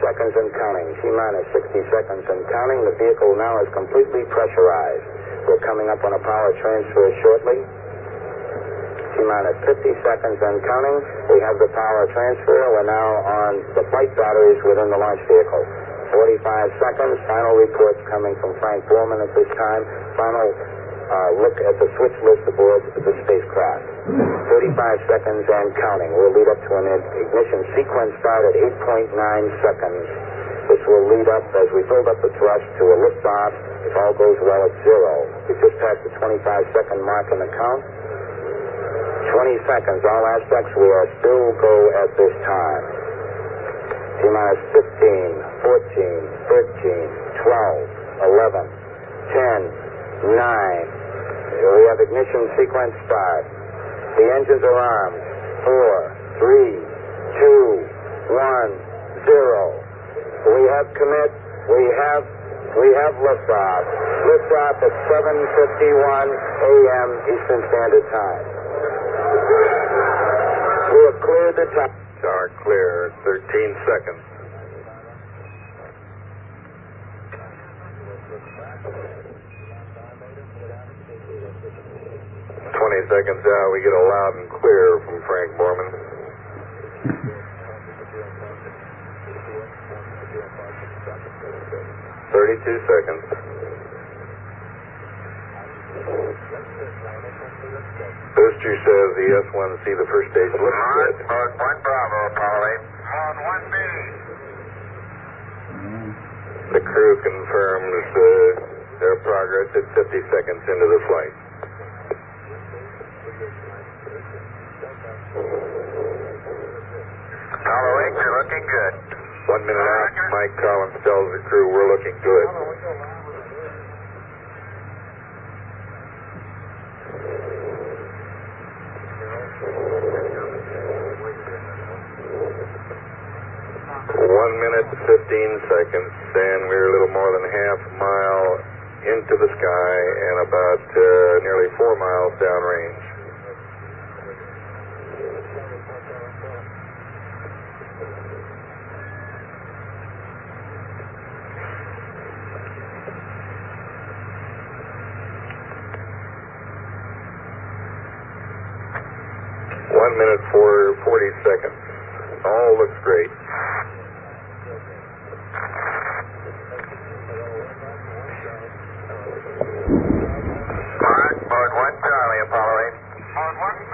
seconds and counting. T-minus 60 seconds and counting. The vehicle now is completely pressurized. We're coming up on a power transfer shortly. T-minus 50 seconds and counting. We have the power transfer. We're now on the flight batteries within the launch vehicle. 45 seconds. Final reports coming from Frank Borman at this time. Final look at the switch list aboard the spacecraft. 35 seconds and counting. We'll lead up to an ignition sequence start at 8.9 seconds. This will lead up as we build up the thrust to a liftoff. If all goes well at 0. We just passed the 25-second mark in the count. 20 seconds. All aspects we are still go at this time. T-minus 15, 14, 13, 12, 11, 10, 9. We have ignition sequence start. The engines are armed. 4, 3, 2, 1, 0. We have commit. We have liftoff. Liftoff at 7:51 a.m. Eastern Standard Time. We have cleared the top. Tower clear. 13 seconds. 20 seconds out, we get a loud and clear from Frank Borman. 32 seconds. Booster says the S-1C, the first stage, looks good. Mode 1 Bravo, Apollo 8. Mode 1B. The crew confirms their progress at 50 seconds into the flight. Apollo 8, you're looking good. 1 minute out, Mike Collins tells the crew we're looking good. Minute 15 seconds, and we're a little more than half a mile into the sky and about nearly 4 miles downrange. Minute for 40 seconds. All looks great. Mode 1 Charlie, Apollo 8. Mode 1B.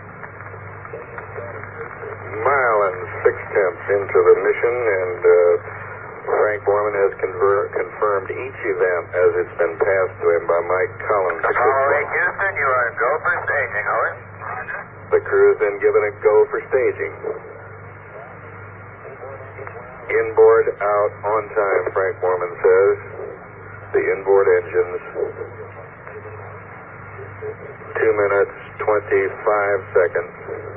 Mile and 6/10 into the mission, and Frank Borman has confirmed each event as it's been passed to him by Mike Collins. Apollo 8 Houston, you are go for staging, over. The crew has been given a go for staging. Inboard out on time, Frank Borman says. The inboard engines. 2 minutes, 25 seconds.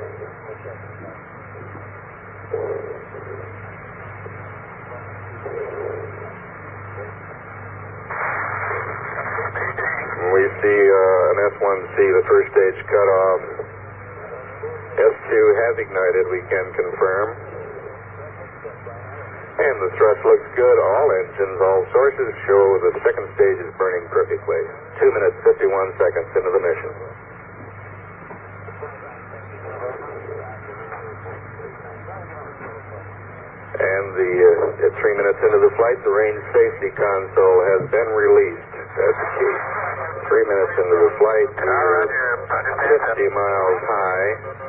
We see an S-1C, the first stage cut off. S2 has ignited, we can confirm. And the thrust looks good. All engines, all sources show the second stage is burning perfectly. 2 minutes, 51 seconds into the mission. And at 3 minutes into the flight, the range safety console has been released. That's the key. 3 minutes into the flight, we're 50 miles high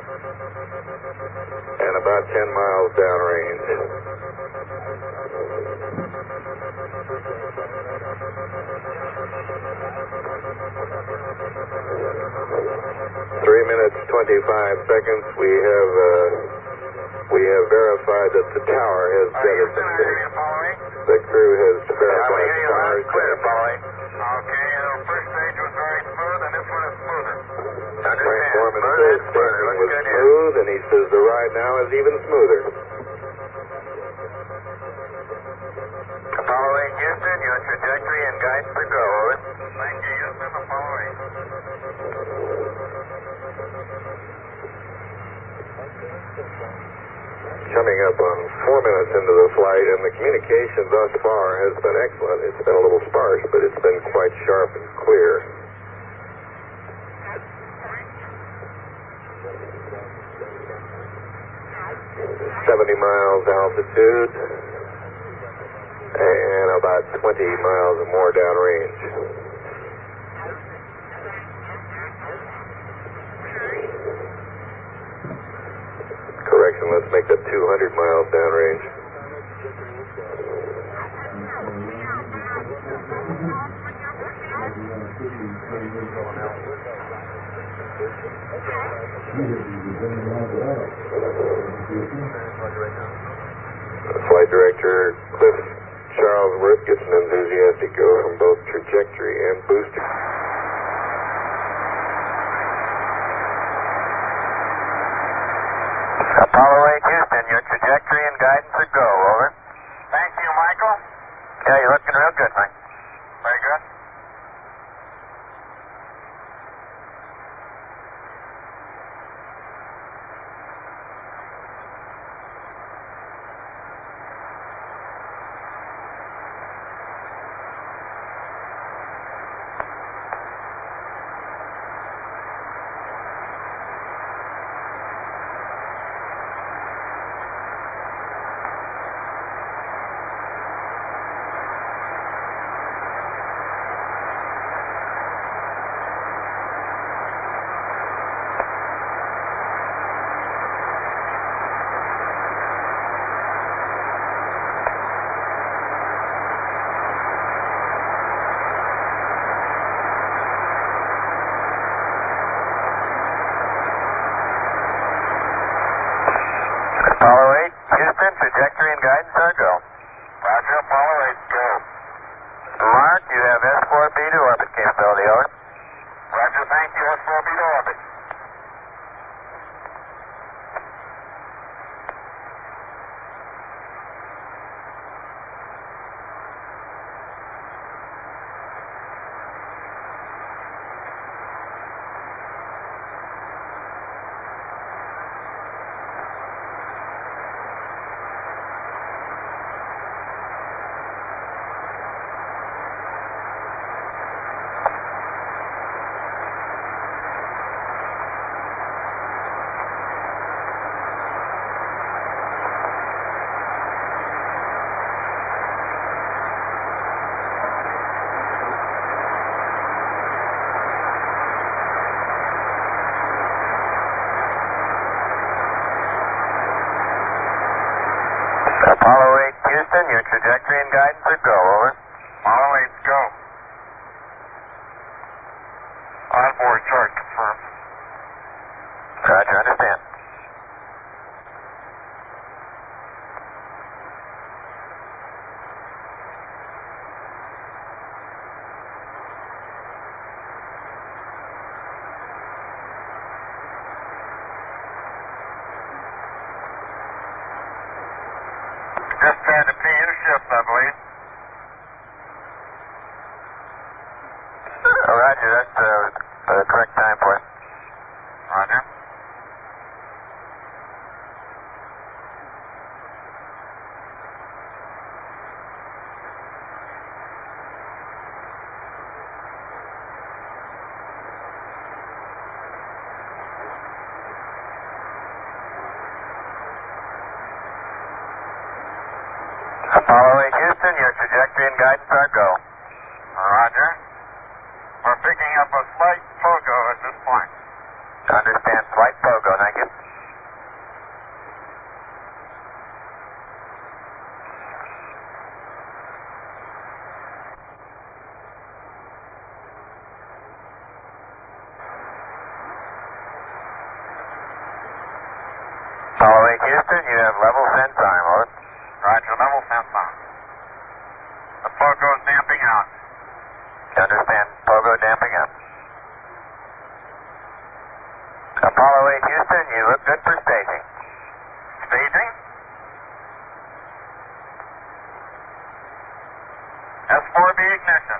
and about 10 miles downrange. Three minutes, 25 seconds. We have verified that the tower has jettisoned. The crew has verified the tower has jettisoned. Okay, first stage was very smooth, and this one is smoother. Frank Borman says staging was smooth, and he says the ride now is even smoother. Apollo 8 Houston, your trajectory and guidance are go, over. Thank you, Houston, Apollo 8. Coming up on 4 minutes into the flight, and the communication thus far has been excellent. It's been a little sparse, but it's been quite sharp and clear. 70 miles altitude and about 20 miles or more downrange. Correction, let's make that 200 miles downrange. Flight Director Cliff Charlesworth gets an enthusiastic go from both trajectory and booster. Apollo 8 Houston, your trajectory and guidance are go, over. Thank you, Michael. Yeah, you're looking real good, Mike. Very good. Apollo 8 Houston, trajectory and guidance are go. Roger, Apollo 8, go. Mark, you have S4B to orbit capability, over. Roger, thank you, S4B to orbit. Apollo 8 Houston, your trajectory and guidance are go, over. Apollo 8, go. Onboard chart confirmed. Roger, understand. Just had to pay you to shift, I believe. Roger, that's the correct time for it. Roger. Apollo 8 Houston, your trajectory and guidance are go. Roger. We're picking up a slight pogo at this point. Understand, slight pogo, thank you. Apollo 8 Houston, you have level send time, over. Roger, level send time. The pogo is damping out. Understand, pogo damping out. Apollo 8 Houston, you look good for staging. Staging? S4B ignition.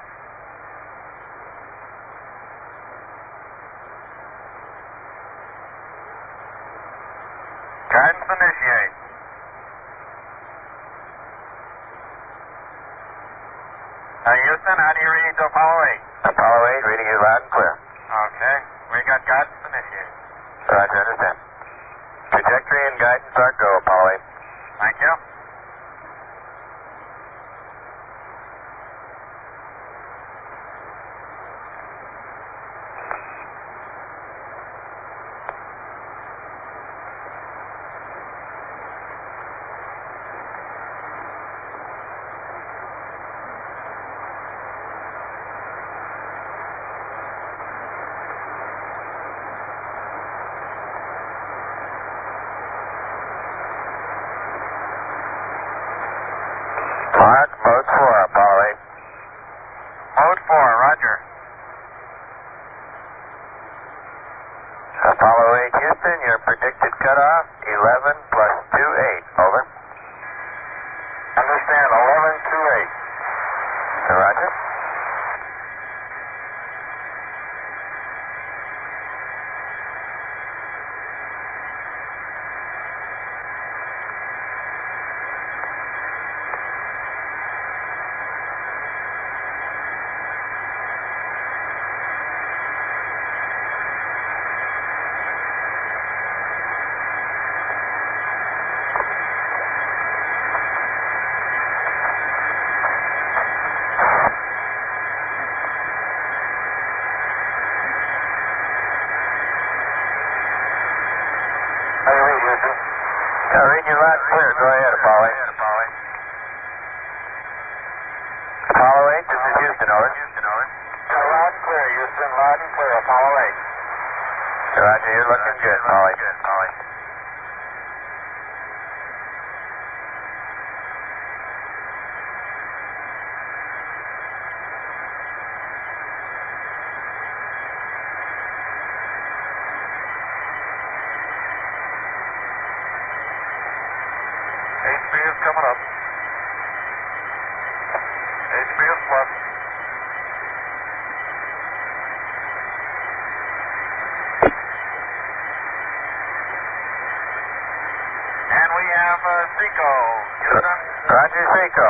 Guidance initiate. Houston, how do you read Apollo 8? Apollo 8, reading you loud and clear. Okay. We got guidance initiated. Roger, understand. Trajectory and guidance are go, Apollo 8. Thank you. Mark, mode 4, Apollo 8. Mode 4, roger. Apollo 8, Houston, your predicted cutoff, 11 plus 28, over. Understand, 1128. Roger. Read you loud and clear. Go ahead, Apollo 8. Apollo 8, this is Houston, over. Loud and clear, Houston. Loud and clear, Apollo 8. Roger, you're looking good, Apollo 8. HB is coming up. HB is plus. And we have Seco. Houston. Roger, Seco.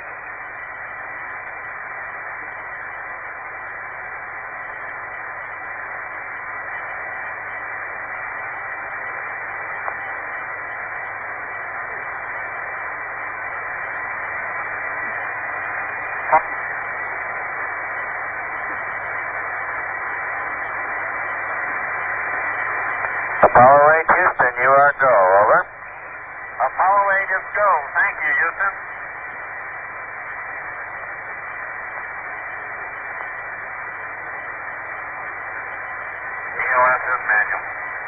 Apollo 8, Houston, you are go, over. Apollo 8 is go. Thank you, Houston. EOS is manual.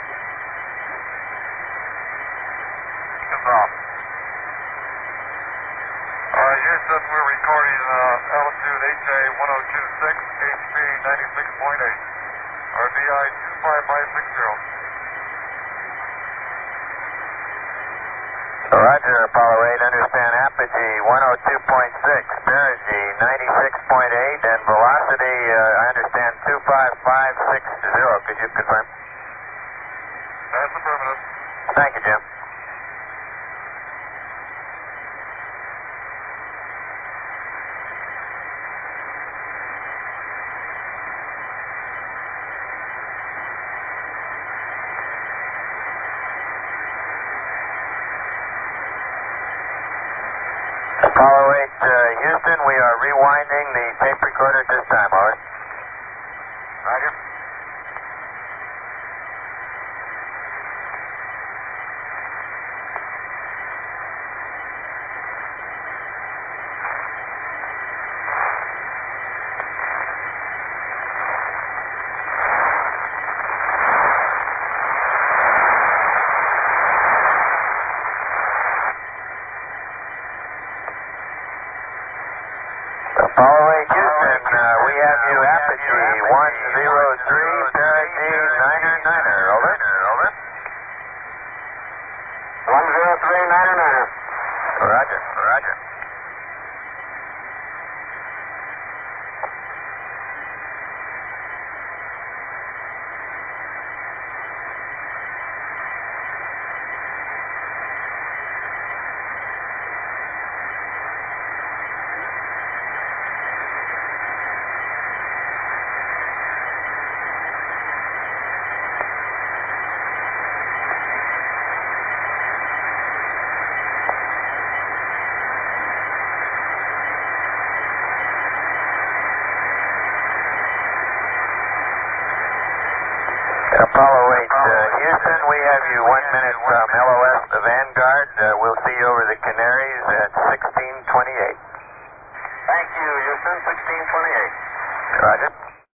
It's off. Houston, we're recording altitude HA 1026, HB 96.8. RBI 25560. Roger, Apollo 8, understand apogee 102.6, Barrigi 96.8, and velocity, I understand 25560. Could you confirm? That's affirmative. Thank you, Jim. Apollo 8, Houston, we are rewinding the tape recorder at this time, over. Roger. Apollo 8, Houston, we have you apogee 103, Barrigi 9er, over. 103, 9er. Roger. Apollo 8, Houston, we have you 1 minute from LOS, the Vanguard. We'll see you over the Canaries at 1628. Thank you, Houston, 1628. Roger.